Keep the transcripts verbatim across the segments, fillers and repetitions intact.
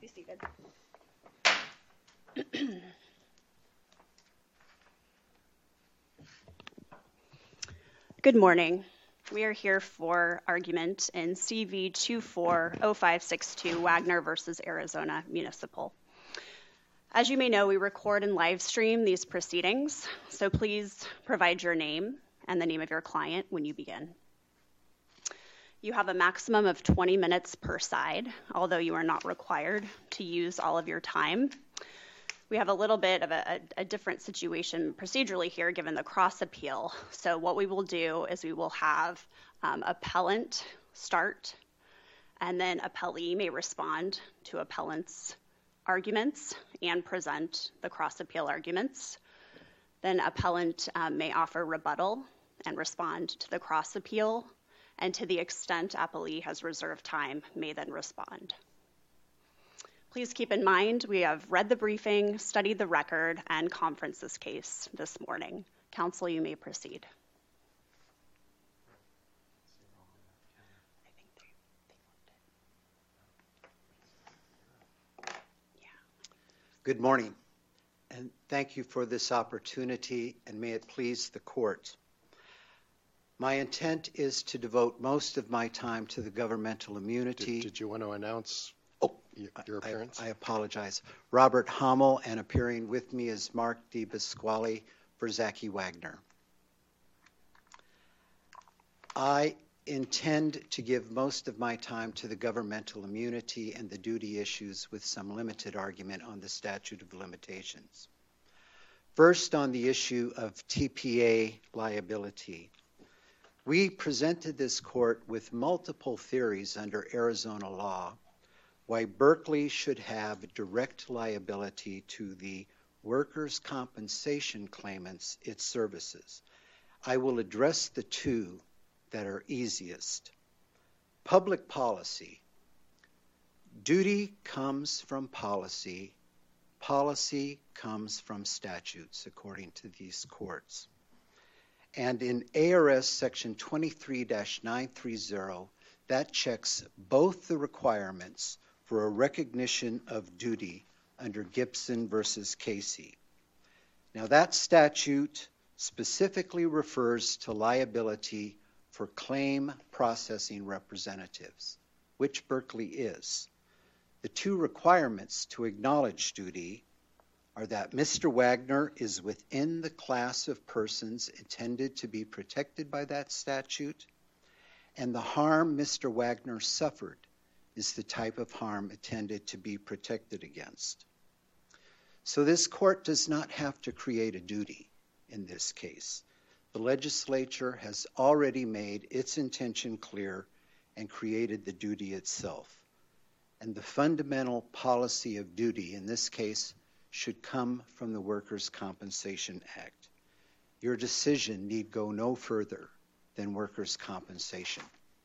be seated. Good morning. We are here for argument in C V two four zero five six two Wagner versus Arizona Municipal. As you may know, we record and live stream these proceedings, so please provide your name and the name of your client when you begin. You have a maximum of twenty minutes per side, although you are not required to use all of your time. We have a little bit of a, a, a different situation procedurally here given the cross appeal. So what we will do is we will have um, appellant start, and then appellee may respond to appellant's arguments and present the cross appeal arguments. Then appellant um, may offer rebuttal and respond to the cross appeal, and to the extent appellee has reserved time, may then respond. Please keep in mind, we have read the briefing, studied the record, and conferenced this case this morning. Counsel, you may proceed. Good morning, and thank you for this opportunity, and may it please the court. My intent is to devote most of my time to the governmental immunity. Did, did you want to announce oh, your appearance? I, I apologize. Robert Hommel, and appearing with me is Mark DiBasquale for Zaki Wagner. I intend to give most of my time to the governmental immunity and the duty issues with some limited argument on the statute of limitations. First, on the issue of T P A liability. We presented this court with multiple theories under Arizona law why Berkeley should have direct liability to the workers' compensation claimants it services. I will address the two that are easiest. Public policy. Duty comes from policy. Policy comes from statutes, according to these courts. And in A R S section twenty-three dash nine thirty, that checks both the requirements for a recognition of duty under Gibson versus Casey. Now that statute specifically refers to liability for claim processing representatives, which Berkeley is. The two requirements to acknowledge duty are that Mister Wagner is within the class of persons intended to be protected by that statute, and the harm Mister Wagner suffered is the type of harm intended to be protected against. So this court does not have to create a duty in this case. The legislature has already made its intention clear and created the duty itself. And the fundamental policy of duty in this case should come from the Workers' Compensation Act. Your decision need go no further than workers' compensation.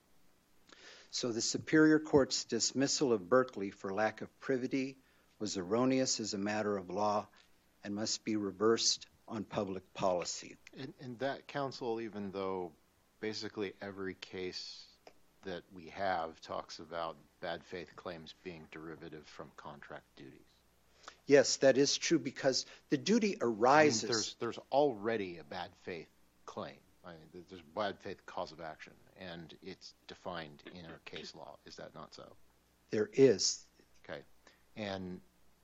So the Superior Court's dismissal of Berkeley for lack of privity was erroneous as a matter of law and must be reversed on public policy. And, and that, counsel, even though basically every case that we have talks about bad faith claims being derivative from contract duties. Yes, that is true because the duty arises. I mean, there's, there's already a bad faith claim. I mean, there's a bad faith cause of action, and it's defined in our case law. Is that not so? There is. Okay. And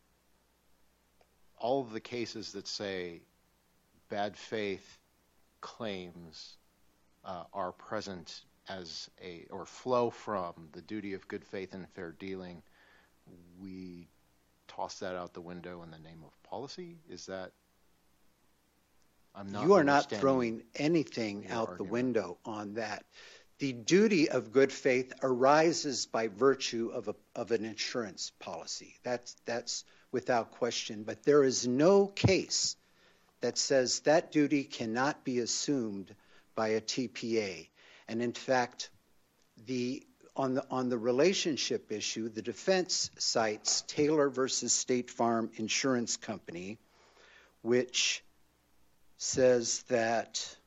all of the cases that say bad faith claims uh, are present as a, or flow from the duty of good faith and fair dealing, we toss that out the window in the name of policy? Is that, I'm not You are not throwing anything out argument. the window on that. The duty of good faith arises by virtue of a, of an insurance policy. That's, that's without question. But there is no case that says that duty cannot be assumed by a T P A. And in fact, the on the on the relationship issue, the defense cites Taylor versus State Farm Insurance Company, which says that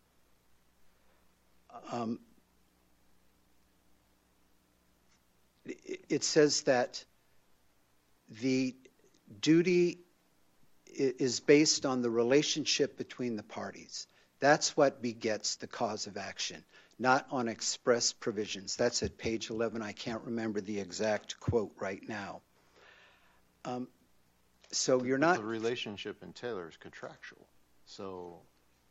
um, it, it says that the duty is based on the relationship between the parties. That's what begets the cause of action, not on express provisions. That's at page eleven. I can't remember the exact quote right now. Um, so you're not... The relationship in Taylor is contractual. So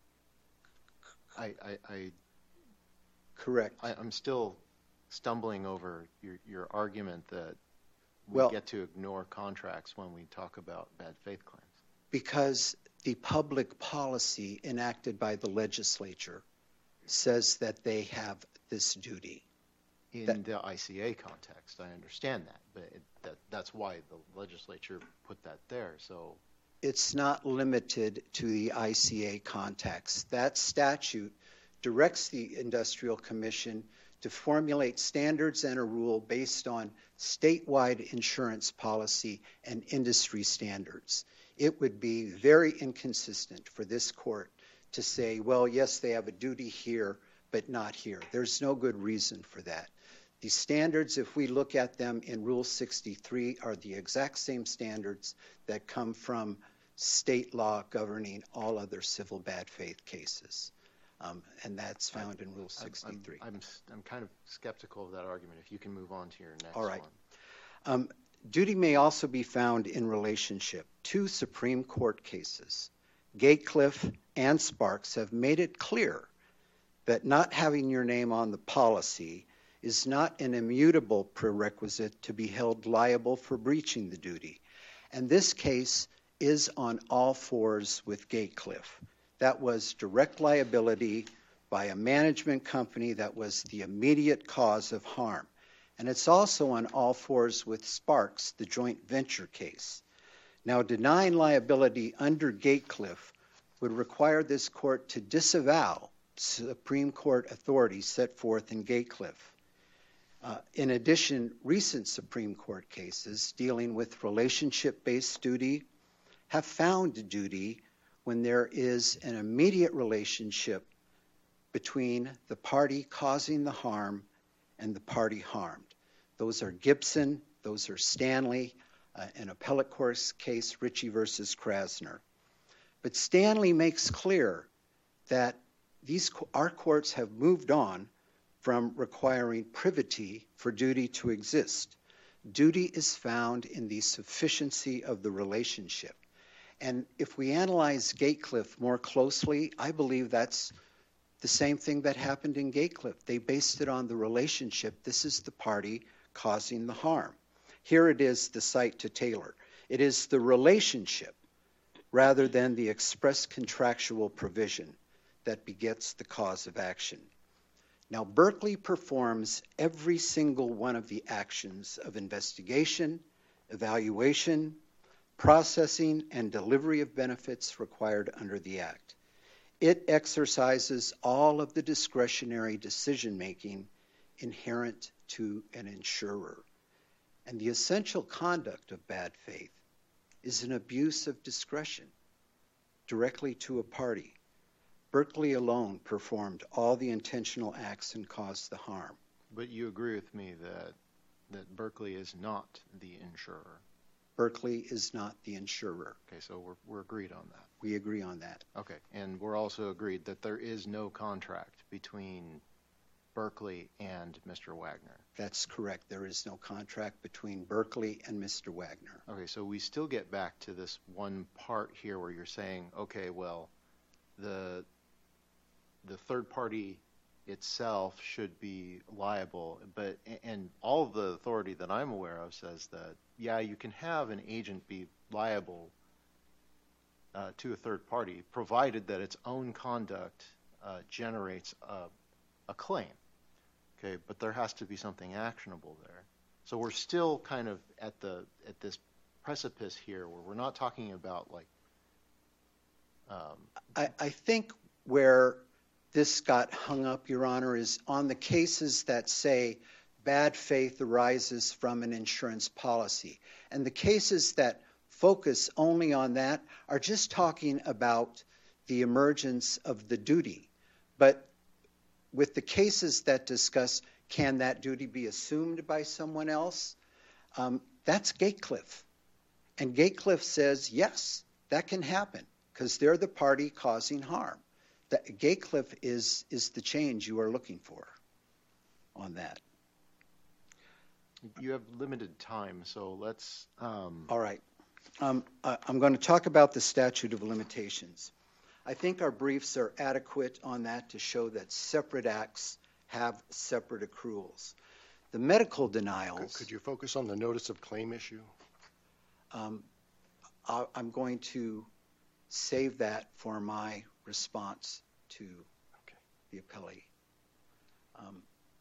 I... I, I Correct. I, I'm still stumbling over your, your argument that we well, get to ignore contracts when we talk about bad faith claims. Because the public policy enacted by the legislature says that they have this duty. In that, the I C A context, I understand that, but it, that, that's why the legislature put that there. So it's not limited to the I C A context. That statute directs the Industrial Commission to formulate standards and a rule based on statewide insurance policy and industry standards. It would be very inconsistent for this court to say, well, yes, they have a duty here, but not here. There's no good reason for that. The standards, if we look at them in Rule sixty-three, are the exact same standards that come from state law governing all other civil bad faith cases. Um, and that's found in Rule sixty-three. I'm, I'm, I'm kind of skeptical of that argument. If you can move on to your next All right. one. Um, duty may also be found in relationship. Two Supreme Court cases, Gatecliff and Sparks, have made it clear that not having your name on the policy is not an immutable prerequisite to be held liable for breaching the duty. And this case is on all fours with Gatecliff. That was direct liability by a management company that was the immediate cause of harm. And it's also on all fours with Sparks, the joint venture case. Now, denying liability under Gatecliff would require this court to disavow Supreme Court authority set forth in Gatecliff. Uh, in addition, recent Supreme Court cases dealing with relationship-based duty have found duty when there is an immediate relationship between the party causing the harm and the party harmed. Those are Gibson, those are Stanley, uh, an appellate court case, Ritchie versus Krasner. But Stanley makes clear that these our courts have moved on from requiring privity for duty to exist. Duty is found in the sufficiency of the relationship. And if we analyze Gatecliff more closely, I believe that's the same thing that happened in Gatecliff. They based it on the relationship. This is the party causing the harm. Here it is, the cite to Taylor. It is the relationship rather than the express contractual provision that begets the cause of action. Now, Berkeley performs every single one of the actions of investigation, evaluation, processing, and delivery of benefits required under the Act. It exercises all of the discretionary decision-making inherent to an insurer. And the essential conduct of bad faith is an abuse of discretion directly to a party. Berkeley alone performed all the intentional acts and caused the harm. But you agree with me that that Berkeley is not the insurer. Berkeley is not the insurer. Okay, so we're we're agreed on that. We agree on that. Okay, and we're also agreed that there is no contract between Berkeley and Mister Wagner. That's correct. There is no contract between Berkeley and Mister Wagner. Okay, so we still get back to this one part here where you're saying, okay, well, the the third party itself should be liable, but and all of the authority that I'm aware of says that, yeah, you can have an agent be liable uh, to a third party, provided that its own conduct uh, generates a, a claim. Okay, but there has to be something actionable there. So we're still kind of at the at this precipice here where we're not talking about like. Um, I, I think where this got hung up, Your Honor, is on the cases that say bad faith arises from an insurance policy. And the cases that focus only on that are just talking about the emergence of the duty. But with the cases that discuss can that duty be assumed by someone else, um, that's Gatecliff. And Gatecliff says, yes, that can happen because they're the party causing harm. That Gatecliff is, is the change you are looking for on that. You have limited time, so let's... Um... All right. Um, I, I'm going to talk about the statute of limitations. I think our briefs are adequate on that to show that separate acts have separate accruals. The medical denials... Could, could you focus on the notice of claim issue? Um, I, I'm going to save that for my response to okay. the appellee. Um,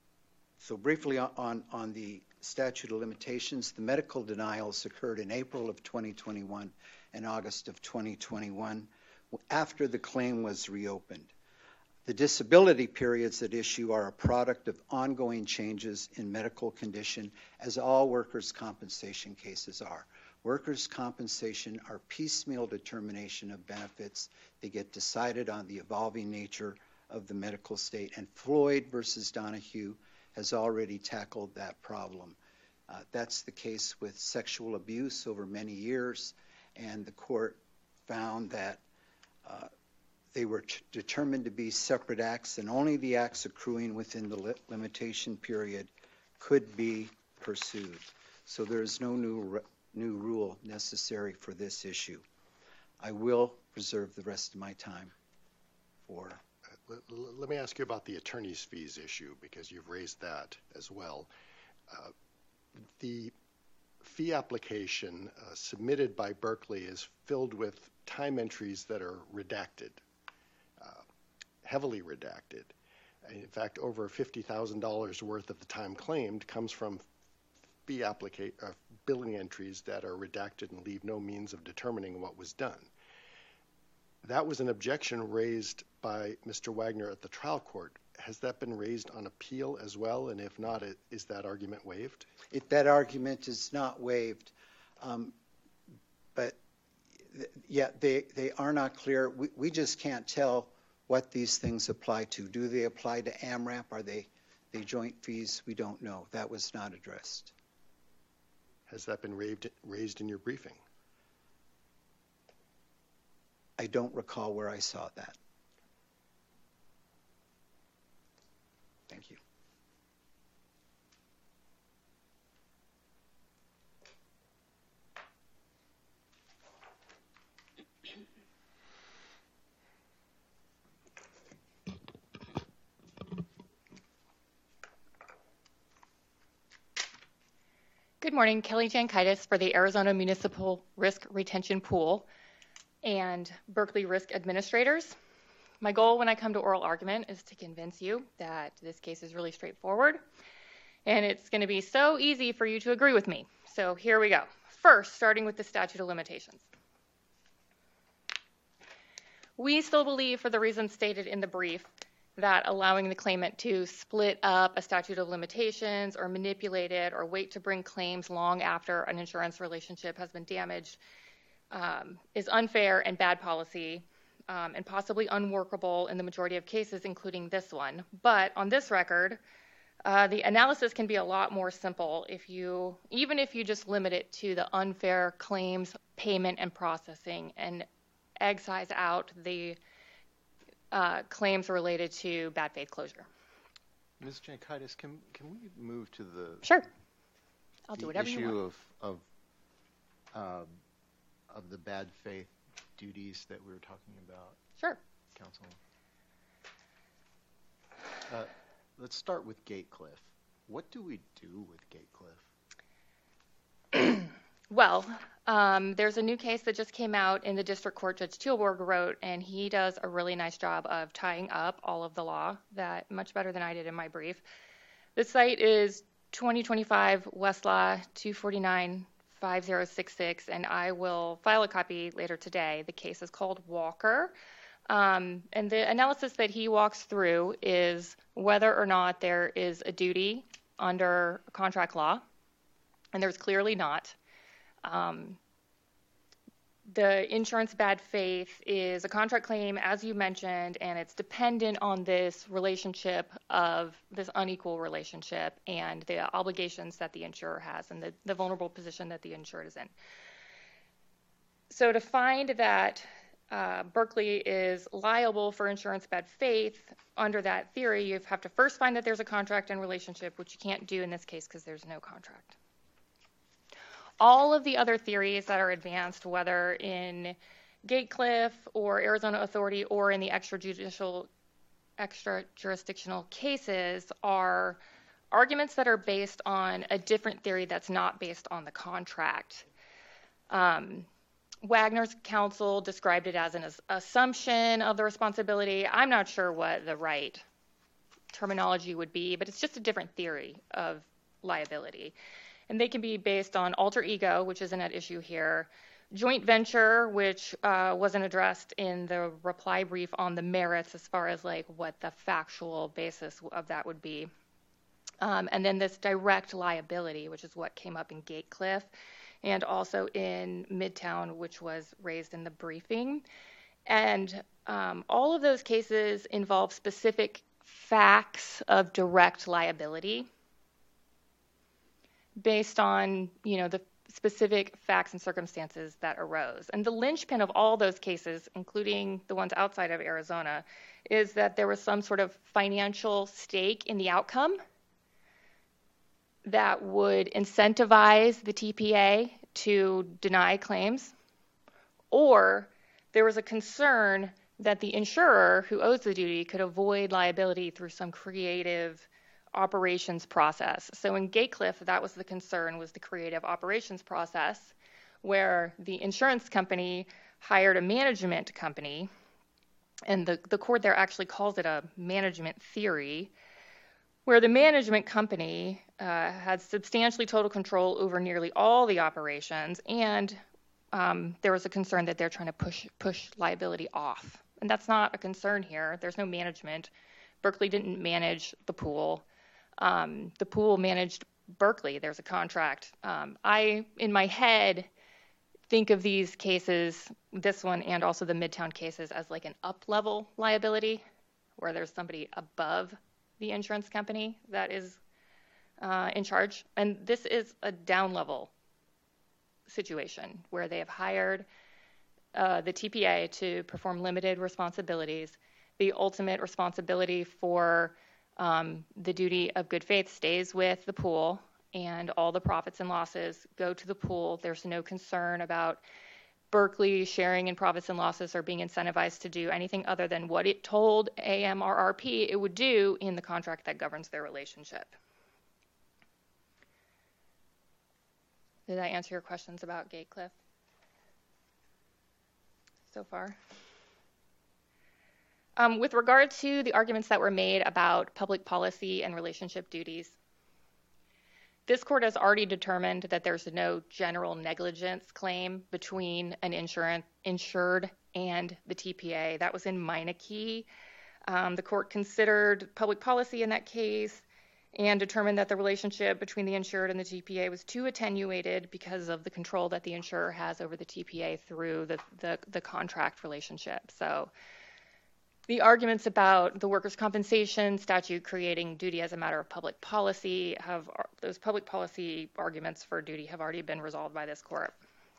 so briefly on, on the statute of limitations, the medical denials occurred in April of twenty twenty-one and August of twenty twenty-one after the claim was reopened. The disability periods at issue are a product of ongoing changes in medical condition, as all workers' compensation cases are. Workers' compensation are piecemeal determination of benefits. They get decided on the evolving nature of the medical state, and Floyd versus Donahue has already tackled that problem. Uh, that's the case with sexual abuse over many years, and the court found that uh, they were t- determined to be separate acts, and only the acts accruing within the li- limitation period could be pursued. So there is no new, re- new rule necessary for this issue. I will reserve the rest of my time for... Let, let me ask you about the attorney's fees issue, because you've raised that as well. Uh, the fee application uh, submitted by Berkeley is filled with time entries that are redacted, uh, heavily redacted. In fact, over fifty thousand dollars worth of the time claimed comes from fee applica- uh, billing entries that are redacted and leave no means of determining what was done. That was an objection raised by Mister Wagner at the trial court. Has that been raised on appeal as well? And if not, it, is that argument waived? It, that argument is not waived. Um, but, th- yeah, they, they are not clear. We, we just can't tell what these things apply to. Do they apply to AMRAP? Are they, they joint fees? We don't know. That was not addressed. Has that been raised, raised in your briefing? I don't recall where I saw that. Thank you. Good morning, Kelly Jankaitis for the Arizona Municipal Risk Retention Pool and Berkeley Risk Administrators. My goal when I come to oral argument is to convince you that this case is really straightforward and it's going to be so easy for you to agree with me. So here we go. First, starting with the statute of limitations. We still believe, for the reasons stated in the brief, that allowing the claimant to split up a statute of limitations or manipulate it or wait to bring claims long after an insurance relationship has been damaged um, is unfair and bad policy um, and possibly unworkable in the majority of cases, including this one. But on this record, uh, the analysis can be a lot more simple if you, even if you just limit it to the unfair claims payment and processing and excise out the Uh, claims related to bad faith closure. Miz Jankaitis, can can we move to the Sure, I'll the do whatever issue you want. of of um, of the bad faith duties that we were talking about? Sure. Counsel. Uh, let's start with Gatecliff. What do we do with Gatecliff? Well, um, there's a new case that just came out in the district court. Judge Teelborg wrote, and he does a really nice job of tying up all of the law, that much better than I did in my brief. The site is twenty twenty-five Westlaw two forty-nine five zero six six, and I will file a copy later today. The case is called Walker, um, and the analysis that he walks through is whether or not there is a duty under contract law, and there's clearly not. Um, the insurance bad faith is a contract claim, as you mentioned, and it's dependent on this relationship of this unequal relationship and the obligations that the insurer has and the, the vulnerable position that the insured is in. so to find that uh, Berkeley is liable for insurance bad faith under that theory, you have to first find that there's a contract and relationship, which you can't do in this case because there's no contract. All of the other theories that are advanced, whether in Gatecliff or Arizona Authority or in the extrajudicial, extra-jurisdictional cases, are arguments that are based on a different theory that's not based on the contract. Um, Wagner's counsel described it as an as- assumption of the responsibility. I'm not sure what the right terminology would be, but it's just a different theory of liability. And they can be based on alter ego, which isn't at issue here, joint venture, which uh, wasn't addressed in the reply brief on the merits as far as like what the factual basis of that would be. Um, and then this direct liability, which is what came up in Gatecliff and also in Midtown, which was raised in the briefing. And um, all of those cases involve specific facts of direct liability based on, you know, the specific facts and circumstances that arose. And the linchpin of all those cases, including the ones outside of Arizona, is that there was some sort of financial stake in the outcome that would incentivize the T P A to deny claims, or there was a concern that the insurer who owes the duty could avoid liability through some creative operations process. So in Gatecliff, that was the concern, was the creative operations process, where the insurance company hired a management company, and the, the court there actually calls it a management theory, where the management company uh, had substantially total control over nearly all the operations, and um, there was a concern that they're trying to push push liability off. And that's not a concern here. There's no management. Berkeley didn't manage the pool. Um, the pool managed Berkeley. There's a contract. Um, I, in my head, think of these cases, this one and also the Midtown cases, as like an up-level liability, where there's somebody above the insurance company that is uh, in charge. And this is a down-level situation where they have hired uh, the T P A to perform limited responsibilities. The ultimate responsibility for um, the duty of good faith stays with the pool, and all the profits and losses go to the pool. There's no concern about Berkeley sharing in profits and losses or being incentivized to do anything other than what it told A M R R P it would do in the contract that governs their relationship. Did I answer your questions about Gatecliff so far? Um, with regard to the arguments that were made about public policy and relationship duties, this court has already determined that there's no general negligence claim between an insurance, insured and the T P A. That was in Meineke. Um, the court considered public policy in that case and determined that the relationship between the insured and the T P A was too attenuated because of the control that the insurer has over the T P A through the, the, the contract relationship. So the arguments about the workers' compensation statute creating duty as a matter of public policy have, those public policy arguments for duty have already been resolved by this court.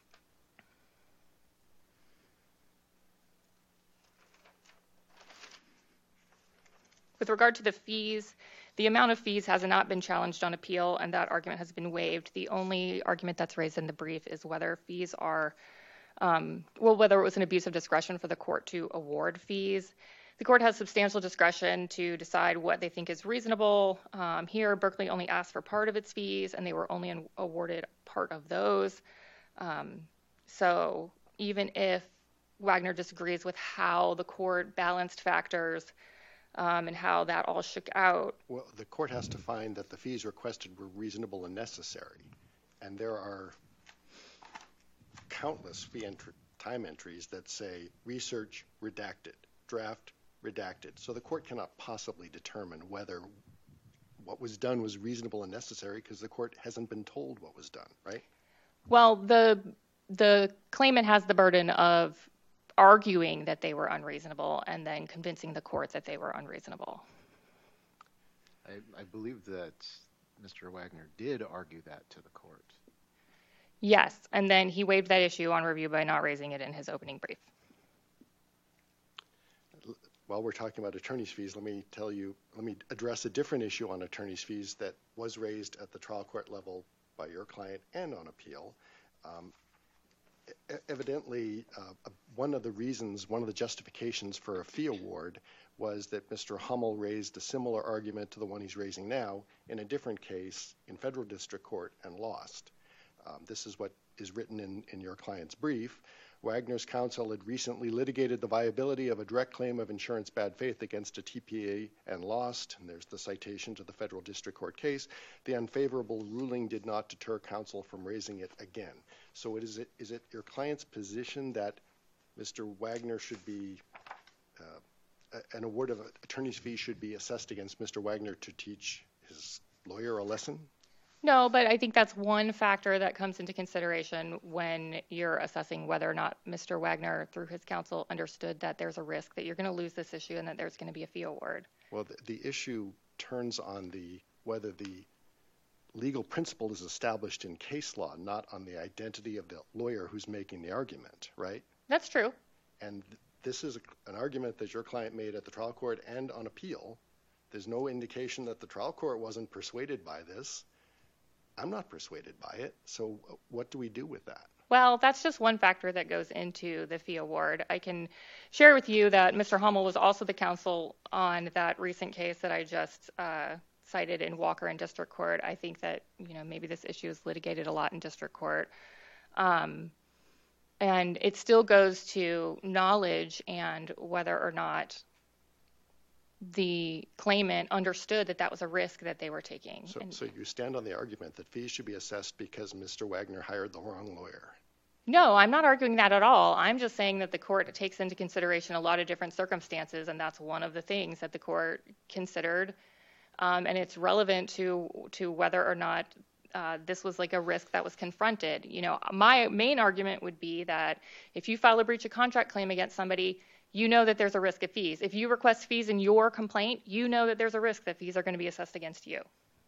With regard to the fees, the amount of fees has not been challenged on appeal, and that argument has been waived. The only argument that's raised in the brief is whether fees are, um, well, whether it was an abuse of discretion for the court to award fees. The court has substantial discretion to decide what they think is reasonable. Um, here, Berkeley only asked for part of its fees, and they were only an, awarded part of those. Um, so even if Wagner disagrees with how the court balanced factors um, and how that all shook out. Well, the court has to find that the fees requested were reasonable and necessary. And there are countless fee entry, time entries that say research redacted, draft redacted. So the court cannot possibly determine whether what was done was reasonable and necessary because the court hasn't been told what was done, right? Well, the the claimant has the burden of arguing that they were unreasonable and then convincing the court that they were unreasonable. I, I believe that Mister Wagner did argue that to the court. Yes, and then he waived that issue on review by not raising it in his opening brief. While we're talking about attorney's fees, let me tell you, let me address a different issue on attorney's fees that was raised at the trial court level by your client and on appeal. Um, e- evidently, uh, one of the reasons, one of the justifications for a fee award was that Mister Hummel raised a similar argument to the one he's raising now in a different case in federal district court and lost. Um, this is what is written in, in your client's brief. Wagner's counsel had recently litigated the viability of a direct claim of insurance bad faith against a T P A and lost, and there's the citation to the federal district court case. The unfavorable ruling did not deter counsel from raising it again. So it is, it, is it your client's position that Mister Wagner should be, uh, an award of attorney's fees should be assessed against Mister Wagner to teach his lawyer a lesson? No, but I think that's one factor that comes into consideration when you're assessing whether or not Mister Wagner, through his counsel, understood that there's a risk that you're going to lose this issue and that there's going to be a fee award. Well, the, the issue turns on the whether the legal principle is established in case law, not on the identity of the lawyer who's making the argument, right? That's true. And th- this is a, an argument that your client made at the trial court and on appeal. There's no indication that the trial court wasn't persuaded by this. I'm not persuaded by it. So what do we do with that? Well, that's just one factor that goes into the fee award. I can share with you that Mister Hummel was also the counsel on that recent case that I just uh, cited in Walker in district court. I think that, you know, maybe this issue is litigated a lot in district court. Um, and it still goes to knowledge and whether or not the claimant understood that that was a risk that they were taking. So, and, so you stand on the argument that fees should be assessed because Mister Wagner hired the wrong lawyer. No, I'm not arguing that at all. I'm just saying that the court takes into consideration a lot of different circumstances, and that's one of the things that the court considered. Um, and it's relevant to to whether or not uh, this was like a risk that was confronted. You know, my main argument would be that if you file a breach of contract claim against somebody, you know that there's a risk of fees. If you request fees in your complaint, you know that there's a risk that fees are going to be assessed against you,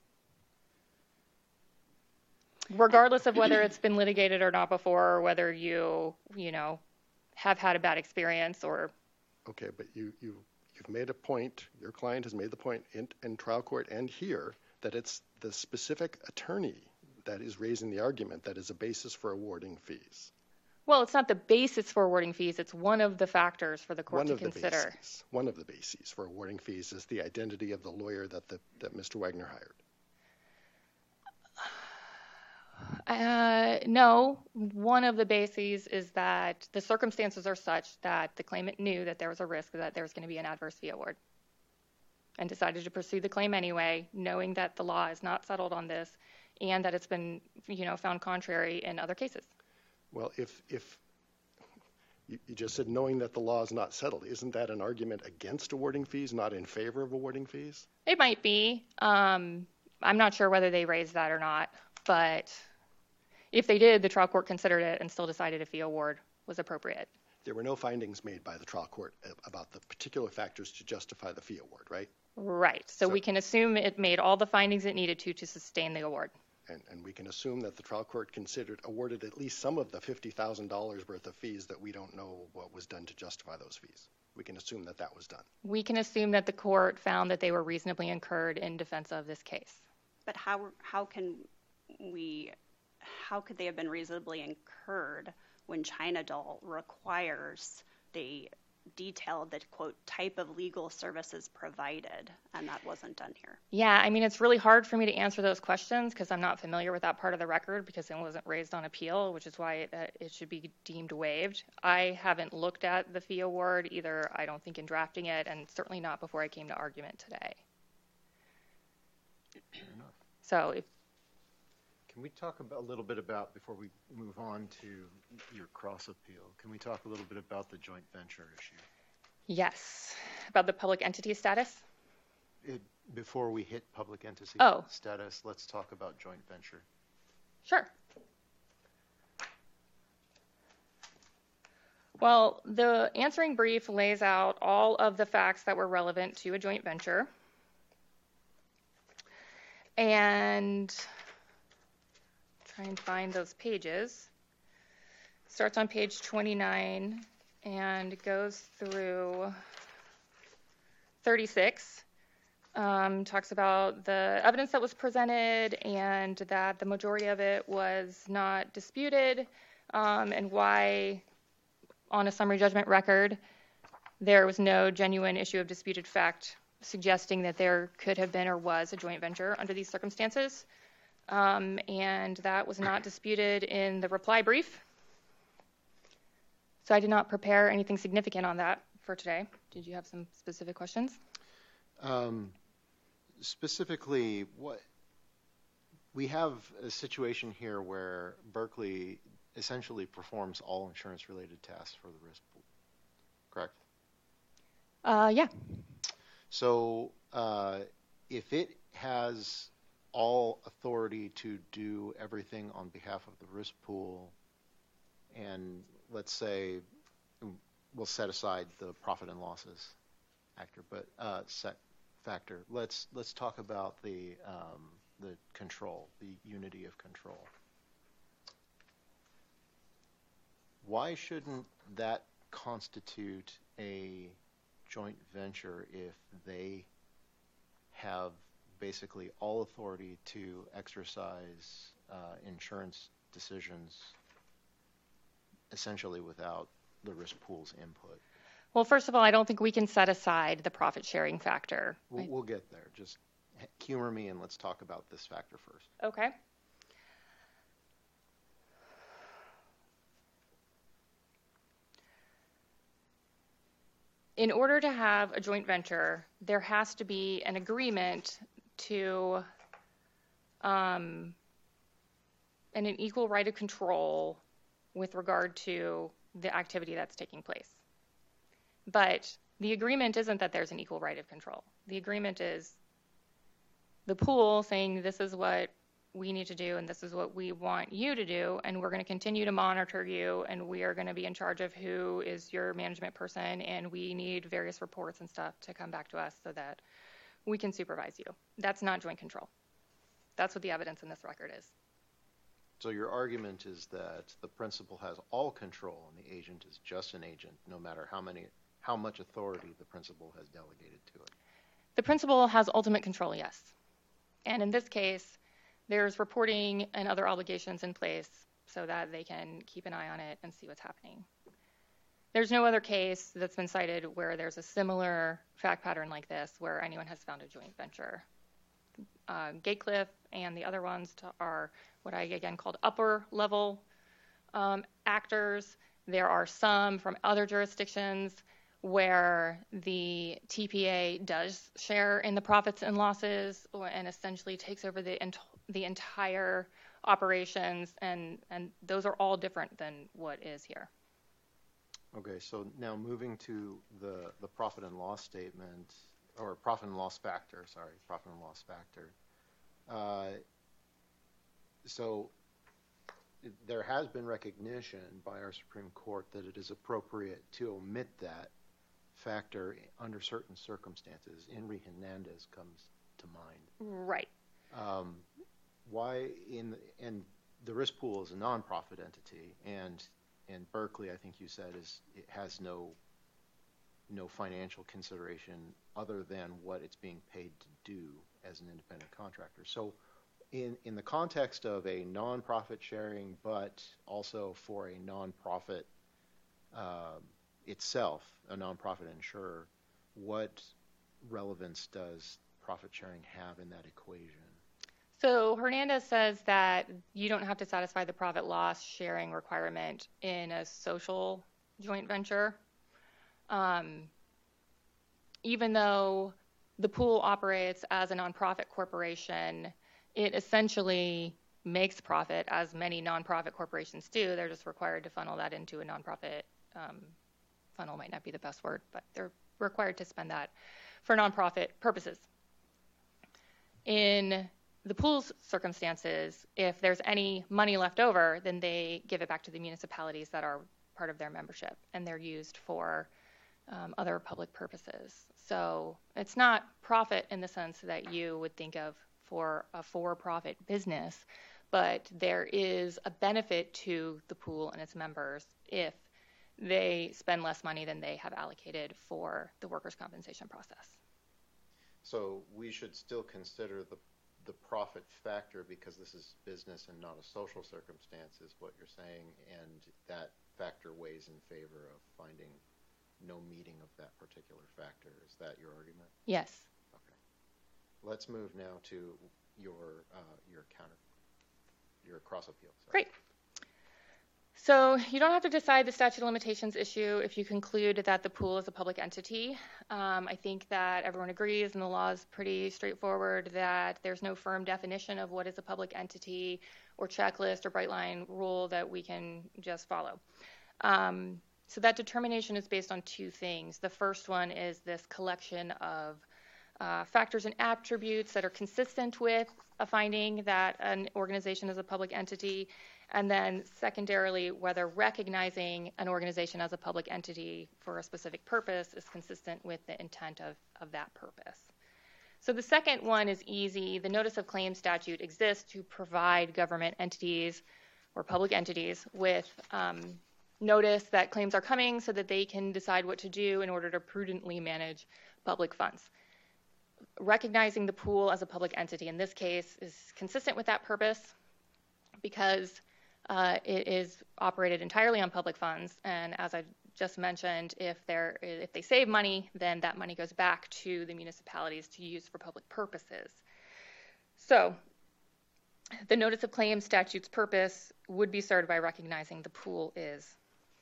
regardless of whether it's been litigated or not before, or whether you, you know, have had a bad experience or. Okay, but you, you, you've made a point, your client has made the point in, in trial court and here that it's the specific attorney that is raising the argument that is a basis for awarding fees. Well, it's not the basis for awarding fees. It's one of the factors for the court one to of consider. The bases, one of the bases for awarding fees is the identity of the lawyer that the, that Mister Wagner hired. Uh, no, one of the bases is that the circumstances are such that the claimant knew that there was a risk that there was going to be an adverse fee award and decided to pursue the claim anyway, knowing that the law is not settled on this and that it's been, you know, found contrary in other cases. Well, if if you, you just said knowing that the law is not settled, isn't that an argument against awarding fees, not in favor of awarding fees? It might be. Um, I'm not sure whether they raised that or not, but if they did, the trial court considered it and still decided a fee award was appropriate. There were no findings made by the trial court about the particular factors to justify the fee award, right? Right. So, So we can assume it made all the findings it needed to to sustain the award. And, and we can assume that the trial court considered awarded at least some of the fifty thousand dollars worth of fees that we don't know what was done to justify those fees. We can assume that that was done. We can assume that the court found that they were reasonably incurred in defense of this case. But how how can we how could they have been reasonably incurred when China Doll requires the detailed the quote type of legal services provided, and that wasn't done here? Yeah, I mean, it's really hard for me to answer those questions because I'm not familiar with that part of the record because it wasn't raised on appeal, which is why it, uh, it should be deemed waived. I haven't looked at the fee award either, I don't think, in drafting it, and certainly not before I came to argument today. Fair enough. So if Can we talk about, a little bit about, before we move on to your cross appeal, can we talk a little bit about the joint venture issue? Yes, about the public entity status? It, before we hit public entity Oh. status, let's talk about joint venture. Sure. Well, the answering brief lays out all of the facts that were relevant to a joint venture. And try and find those pages. Starts on page twenty-nine and goes through thirty-six. Um, talks about the evidence that was presented and that the majority of it was not disputed, um, and why, on a summary judgment record, there was no genuine issue of disputed fact suggesting that there could have been or was a joint venture under these circumstances. Um, and that was not disputed in the reply brief. So I did not prepare anything significant on that for today. Did you have some specific questions? Um, specifically, what we have a situation here where Berkley essentially performs all insurance-related tasks for the risk pool, correct? Uh, yeah. So uh, if it has all authority to do everything on behalf of the risk pool, and let's say we'll set aside the profit and losses factor, but uh, set factor. Let's let's talk about the um, the control, the unity of control. Why shouldn't that constitute a joint venture if they have basically all authority to exercise uh, insurance decisions essentially without the risk pool's input? Well, first of all, I don't think we can set aside the profit sharing factor. We'll, we'll get there. Just humor me and let's talk about this factor first. Okay. In order to have a joint venture, there has to be an agreement to um, and an equal right of control with regard to the activity that's taking place. But the agreement isn't that there's an equal right of control. The agreement is the pool saying this is what we need to do and this is what we want you to do, and we're going to continue to monitor you, and we are going to be in charge of who is your management person, and we need various reports and stuff to come back to us so that we can supervise you. That's not joint control. That's what the evidence in this record is. So your argument is that the principal has all control and the agent is just an agent, no matter how many, how much authority the principal has delegated to it. The principal has ultimate control, yes. And in this case, there's reporting and other obligations in place so that they can keep an eye on it and see what's happening. There's no other case that's been cited where there's a similar fact pattern like this where anyone has found a joint venture. Uh, Gatecliff and the other ones are what I again called upper level um, actors. There are some from other jurisdictions where the T P A does share in the profits and losses and essentially takes over the ent- the entire operations, and, and those are all different than what is here. Okay, so now moving to the, the profit and loss statement, or profit and loss factor, sorry, profit and loss factor. Uh, so it, there has been recognition by our Supreme Court that it is appropriate to omit that factor under certain circumstances. Henry Hernandez comes to mind. Right. Um, why in and the risk pool is a nonprofit entity, and and Berkley, I think you said, is it has no no financial consideration other than what it's being paid to do as an independent contractor. So in in the context of a nonprofit sharing, but also for a nonprofit uh, itself, a nonprofit insurer, what relevance does profit sharing have in that equation? So Hernandez says that you don't have to satisfy the profit loss sharing requirement in a social joint venture. Um, even though the pool operates as a nonprofit corporation, it essentially makes profit, as many nonprofit corporations do. They're just required to funnel that into a nonprofit. Um, funnel might not be the best word, but they're required to spend that for nonprofit purposes. In the pool's circumstances, if there's any money left over, then they give it back to the municipalities that are part of their membership, and they're used for um, other public purposes. So it's not profit in the sense that you would think of for a for-profit business, but there is a benefit to the pool and its members if they spend less money than they have allocated for the workers' compensation process. So we should still consider the the profit factor because this is business and not a social circumstance, is what you're saying, and that factor weighs in favor of finding no meeting of that particular factor. Is that your argument? Yes. Okay. Let's move now to your uh, your counter, your cross appeal. Sorry. Great. So you don't have to decide the statute of limitations issue if you conclude that the pool is a public entity. Um, I think that everyone agrees, and the law is pretty straightforward, that there's no firm definition of what is a public entity or checklist or bright line rule that we can just follow. Um, so that determination is based on two things. The first one is this collection of uh, factors and attributes that are consistent with a finding that an organization is a public entity. And then secondarily, whether recognizing an organization as a public entity for a specific purpose is consistent with the intent of, of that purpose. So the second one is easy. The notice of claim statute exists to provide government entities or public entities with um, notice that claims are coming so that they can decide what to do in order to prudently manage public funds. Recognizing the pool as a public entity in this case is consistent with that purpose because Uh, it is operated entirely on public funds, and as I just mentioned, if they're if they save money, then that money goes back to the municipalities to use for public purposes. So, the notice of claim statute's purpose would be served by recognizing the pool is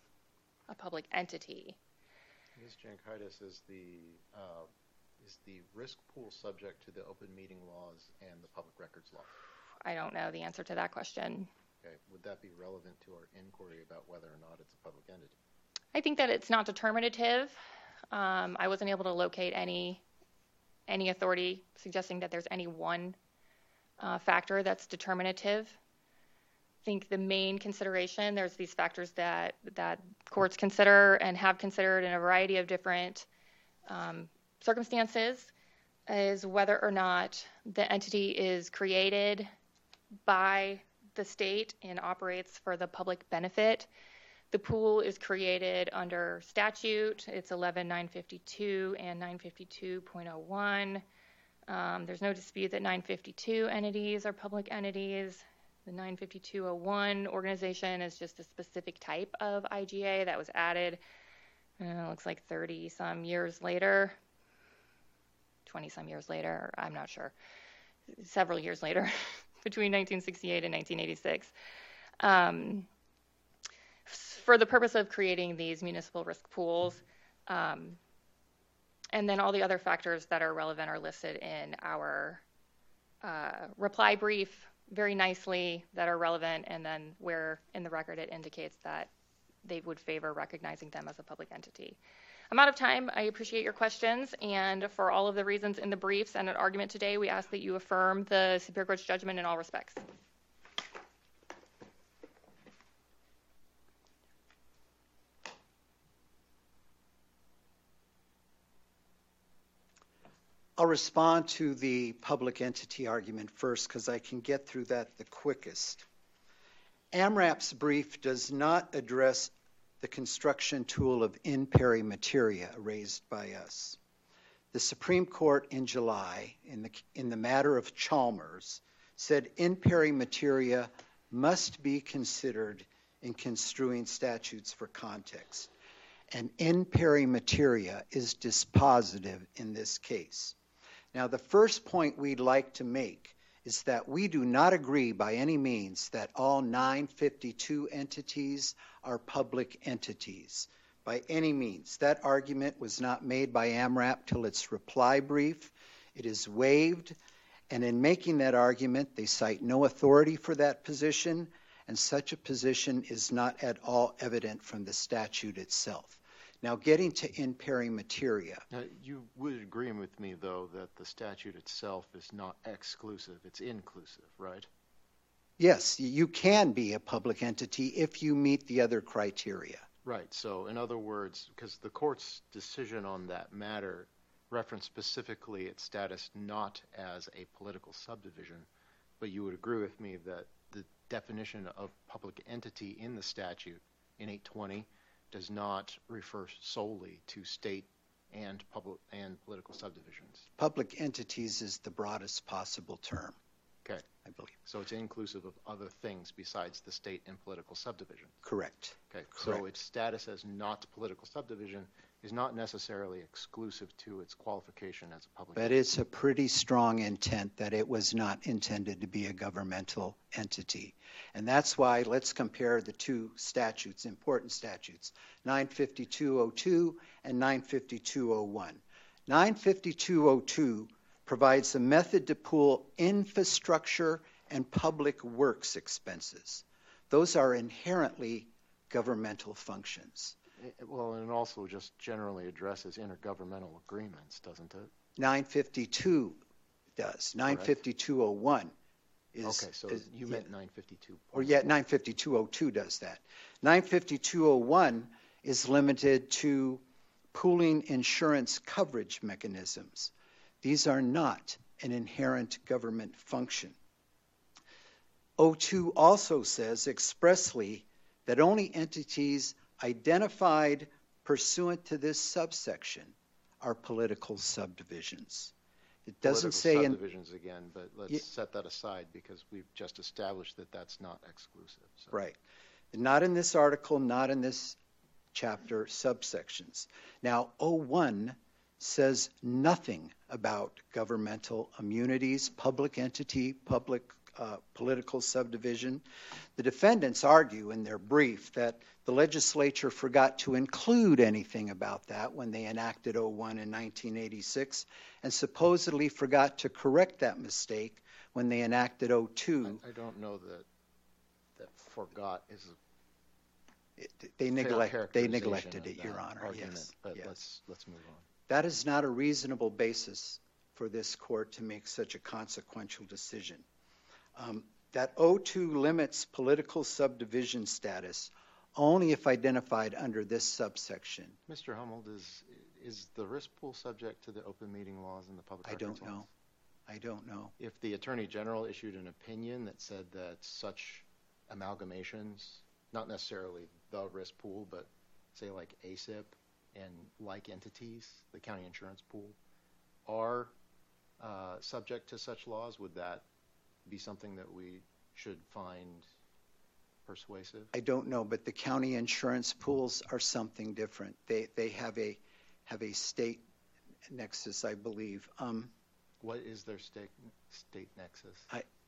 a public entity. Miz Jankaitis, is the uh, is the risk pool subject to the open meeting laws and the public records law? I don't know the answer to that question. Okay. Would that be relevant to our inquiry about whether or not it's a public entity? I think that it's not determinative. Um, I wasn't able to locate any any authority suggesting that there's any one uh, factor that's determinative. I think the main consideration, there's these factors that that courts consider and have considered in a variety of different um, circumstances, is whether or not the entity is created by the state and operates for the public benefit. The pool is created under statute. It's eleven nine fifty-two and nine fifty-two point oh one. Um, there's no dispute that nine fifty-two entities are public entities. The nine fifty-two oh one organization is just a specific type of I G A that was added, uh, looks like thirty some years later, twenty some years later, I'm not sure, several years later. Between nineteen sixty-eight and nineteen eighty-six, um, for the purpose of creating these municipal risk pools. Um, and then all the other factors that are relevant are listed in our uh, reply brief very nicely that are relevant, and then where in the record it indicates that they would favor recognizing them as a public entity. I'm out of time. I appreciate your questions, and for all of the reasons in the briefs and an argument today, we ask that you affirm the Superior Court's judgment in all respects. I'll respond to the public entity argument first because I can get through that the quickest. AMRAP's brief does not address the construction tool of in peri materia raised by us. The Supreme Court in July, in the, in the matter of Chalmers, said in peri materia must be considered in construing statutes for context. And in peri materia is dispositive in this case. Now, the first point we'd like to make is that we do not agree by any means that all nine fifty-two entities are public entities. By any means. That argument was not made by AMRAP till its reply brief. It is waived, and in making that argument, they cite no authority for that position, and such a position is not at all evident from the statute itself. Now, getting to in peri materia. Now, you would agree with me, though, that the statute itself is not exclusive, it's inclusive, right? Yes, you can be a public entity if you meet the other criteria. Right. So, in other words, because the court's decision on that matter referenced specifically its status not as a political subdivision, but you would agree with me that the definition of public entity in the statute in eight twenty does not refer solely to state and public and political subdivisions. Public entities is the broadest possible term. Okay. I believe. So it's inclusive of other things besides the state and political subdivision. Correct. Okay. Correct. So its status as not political subdivision is not necessarily exclusive to its qualification as a public But entity. it's a pretty strong intent that it was not intended to be a governmental entity. And that's why let's compare the two statutes, important statutes, nine fifty-two oh two and nine fifty-two oh one. nine fifty-two oh two provides a method to pool infrastructure and public works expenses. Those are inherently governmental functions. It- well, and it also just generally addresses intergovernmental agreements, doesn't it? nine fifty-two does. nine fifty-two oh one is. Okay, so is- you yeah. meant nine fifty-two. Or yeah, nine fifty-two oh two does that. nine fifty-two oh one is limited to pooling insurance coverage mechanisms. These are not an inherent government function. oh two also says expressly that only entities identified pursuant to this subsection are political subdivisions. It doesn't Political say in subdivisions again, but let's Ye- set that aside because we've just established that that's not exclusive. So. right. Not in this article, not in this chapter, subsections. Now, oh one says nothing about governmental immunities, public entity, public uh, political subdivision. The defendants argue in their brief that the legislature forgot to include anything about that when they enacted oh one in nineteen eighty-six and supposedly forgot to correct that mistake when they enacted oh two. I, I don't know that that forgot is a It, they fair neglect they characterization neglected of it, Your that Honor. argument, Yes, but yes. let's let's move on. That is not a reasonable basis for this court to make such a consequential decision. Um, that oh two limits political subdivision status only if identified under this subsection. Mister Hummel, is is the risk pool subject to the open meeting laws and the public I records don't laws? know. I don't know. If the Attorney General issued an opinion that said that such amalgamations, not necessarily the risk pool, but say like A S I P and like entities, the county insurance pool, are uh, subject to such laws, would that be something that we should find persuasive? I don't know, but the county insurance pools are something different. They they have a have a state nexus, I believe. Um, What is their state state nexus?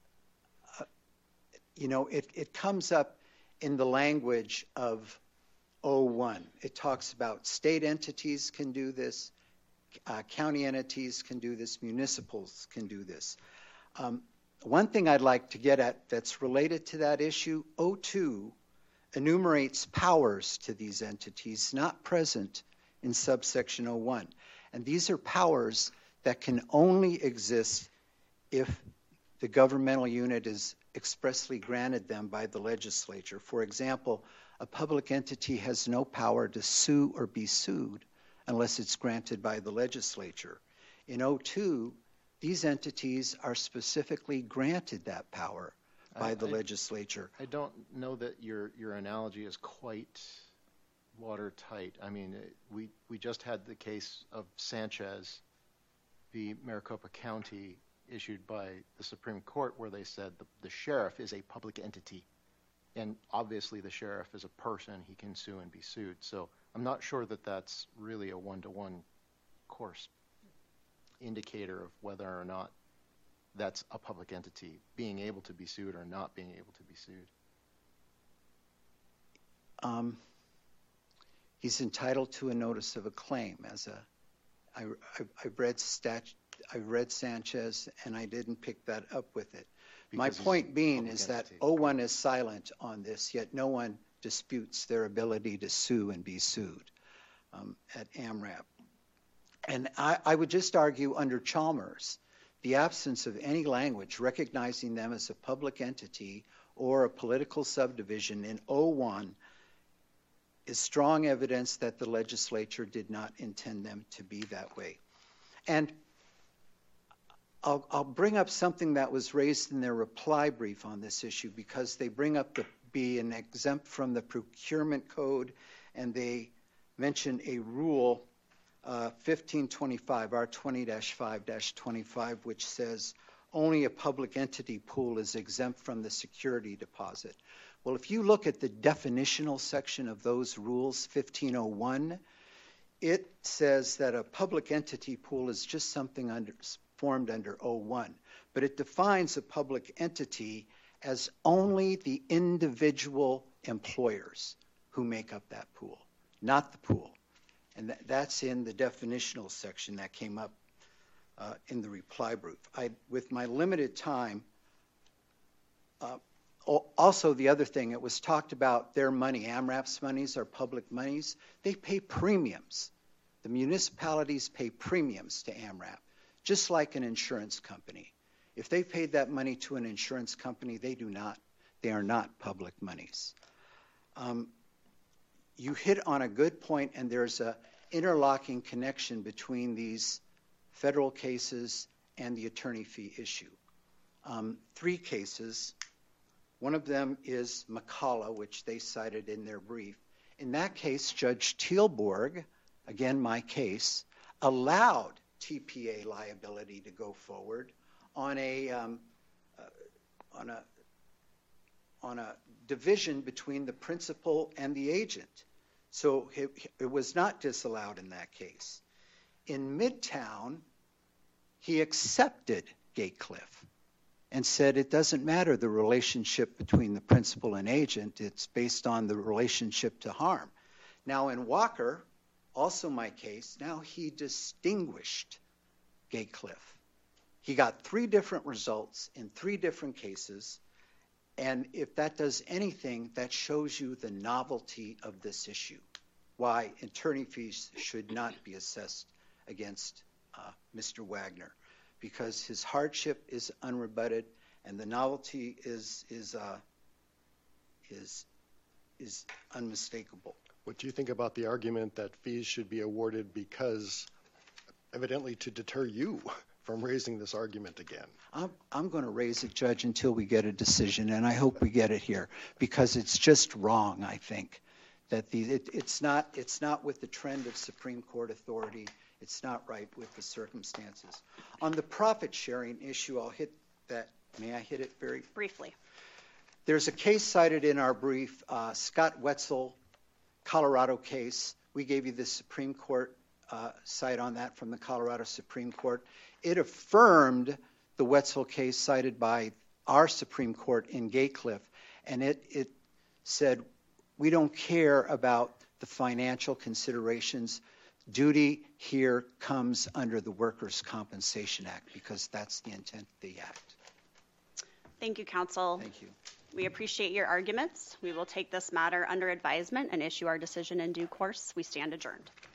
you know, it, it comes up in the language of oh one. It talks about state entities can do this, uh, county entities can do this, municipals can do this. Um, one thing I'd like to get at that's related to that issue, oh two enumerates powers to these entities not present in subsection oh one. And these are powers that can only exist if the governmental unit is expressly granted them by the legislature. For example, a public entity has no power to sue or be sued unless it's granted by the legislature. In oh two, these entities are specifically granted that power by I- the I- legislature. I don't know that your your analogy is quite watertight. I mean, it- we we just had the case of Sanchez v. Maricopa County issued by the Supreme Court where they said the, the sheriff is a public entity. And obviously the sheriff is a person, he can sue and be sued. So I'm not sure that that's really a one-to-one course indicator of whether or not that's a public entity being able to be sued or not being able to be sued. Um, he's entitled to a notice of a claim. As a, I, I, I read stat, I read Sanchez, and I didn't pick that up with it. My Because he's point a being public is that entity. oh one is silent on this, yet no one disputes their ability to sue and be sued um, at AMRAP. And I, I would just argue under Chalmers, the absence of any language recognizing them as a public entity or a political subdivision in oh one is strong evidence that the legislature did not intend them to be that way. And I'll, I'll bring up something that was raised in their reply brief on this issue, because they bring up the being exempt from the procurement code, and they mention a rule, uh, fifteen twenty-five, R twenty dash five dash twenty-five, which says only a public entity pool is exempt from the security deposit. Well, if you look at the definitional section of those rules, fifteen oh one, it says that a public entity pool is just something under, formed under oh one, but it defines a public entity as only the individual employers who make up that pool, not the pool. And that, that's in the definitional section that came up uh, in the reply brief. I, with my limited time, uh, also the other thing, it was talked about their money, AMRAP's monies are public monies. They pay premiums. The municipalities pay premiums to AMRAP, just like an insurance company. If they paid that money to an insurance company, they do not. They are not public monies. Um, you hit on a good point, and there's a interlocking connection between these federal cases and the attorney fee issue. Um, three cases. One of them is McCullough, which they cited in their brief. In that case, Judge Teelborg, again my case, allowed T P A liability to go forward on a um, uh, on a on a division between the principal and the agent. So it, it was not disallowed in that case. In Midtown, he accepted Gatecliff and said it doesn't matter the relationship between the principal and agent, it's based on the relationship to harm. Now in Walker, also my case, now he distinguished Gatecliff. He got three different results in three different cases, and if that does anything, that shows you the novelty of this issue, why attorney fees should not be assessed against uh, Mister Wagner, because his hardship is unrebutted and the novelty is is uh, is is unmistakable. What do you think about the argument that fees should be awarded because, evidently, to deter you from raising this argument again? I'm, I'm going to raise it, Judge, until we get a decision, and I hope we get it here, because it's just wrong, I think, that the it, it's not it's not with the trend of Supreme Court authority. It's not right with the circumstances. On the profit sharing issue, I'll hit that. May I hit it very briefly? There's a case cited in our brief, uh, Scott Wetzel, Colorado case. We gave you the Supreme Court uh, cite on that from the Colorado Supreme Court. It affirmed the Wetzel case cited by our Supreme Court in Gatecliff, and it, it said we don't care about the financial considerations. Duty here comes under the Workers' Compensation Act because that's the intent of the act. Thank you, counsel. Thank you. We appreciate your arguments. We will take this matter under advisement and issue our decision in due course. We stand adjourned.